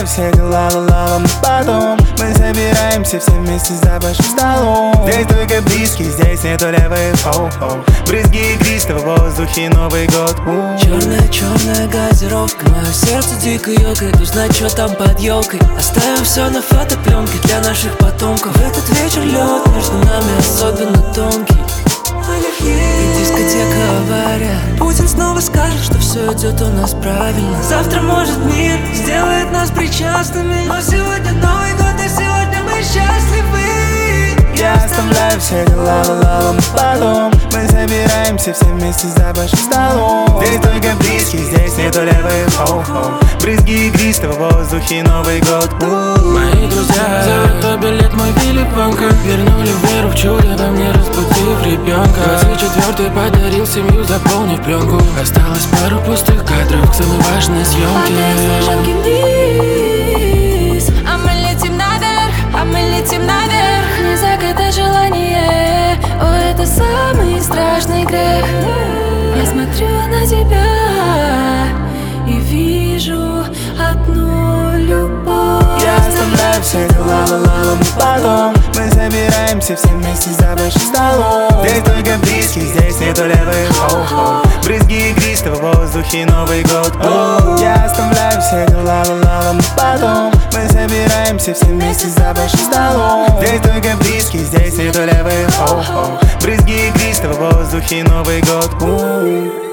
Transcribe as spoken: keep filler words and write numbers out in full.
оставляю все дела, ла-ла-ла, потом мы собираемся все вместе за большим столом. Здесь только близкие, здесь нету левых, оу-оу. Брызги игристого в воздухе, Новый год. Черная-черная газировка, мое сердце дико ёкает, узнать, что там под елкой. Оставим все на фотопленке для наших потомков. Этот вечер лед между нами особенно тонкий. И дискотека авария. Путин снова скажет, что все идет у нас правильно. Завтра, может, мир сделает нас причастными, но сегодня Новый год, и сегодня мы счастливы. Я оставляю все дела, ла-ла-ла, потом мы собираемся все вместе за большим столом. Здесь только близкие, здесь нету левых, оу-оу. Брызги игристого в воздухе, Новый год. Мои друзья зовут обилет мой Вилли Вонка. Вернули веру в чудо, во мне разбудив ребенка. Двадцать четвёртый подарил семью, заполнив пленку. Осталось пару пустых кадров к самой важной съемке. Снежинки вниз, а мы летим наверх, а мы летим наверх. Не загадай желание, о, это самый страшный грех. Я смотрю на тебя и вижу одну любовь. Я оставляю все дела, ла-ла-ла, потом мы собираемся все вместе за большим столом. Здесь только близкие, здесь нету левых, оу-оу. Брызги игристого в воздухе, Новый год. Я оставляю все дела, ла-ла-ла, потом мы собираемся все вместе за большим столом. Здесь только близкие, здесь нету левых, оу-оу. Брызги игристого в воздухе, Новый год.